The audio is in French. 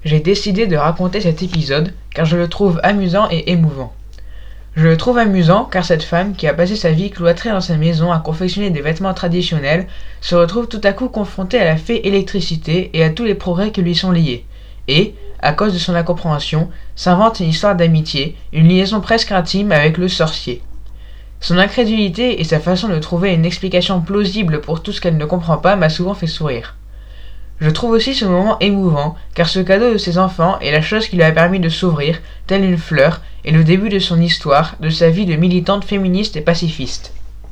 j'ai décidé de raconter cet épisode car je le trouve amusant et émouvant. Je le trouve amusant car cette femme qui a passé sa vie cloîtrée dans sa maison à confectionner des vêtements traditionnels se retrouve tout à coup confrontée à la fée électricité et à tous les progrès qui lui sont liés, et, à cause de son incompréhension, s'invente une histoire d'amitié, une liaison presque intime avec le sorcier. Son incrédulité et sa façon de trouver une explication plausible pour tout ce qu'elle ne comprend pas m'a souvent fait sourire. Je trouve aussi ce moment émouvant, car ce cadeau de ses enfants est la chose qui lui a permis de s'ouvrir, telle une fleur, et le début de son histoire, de sa vie de militante féministe et pacifiste.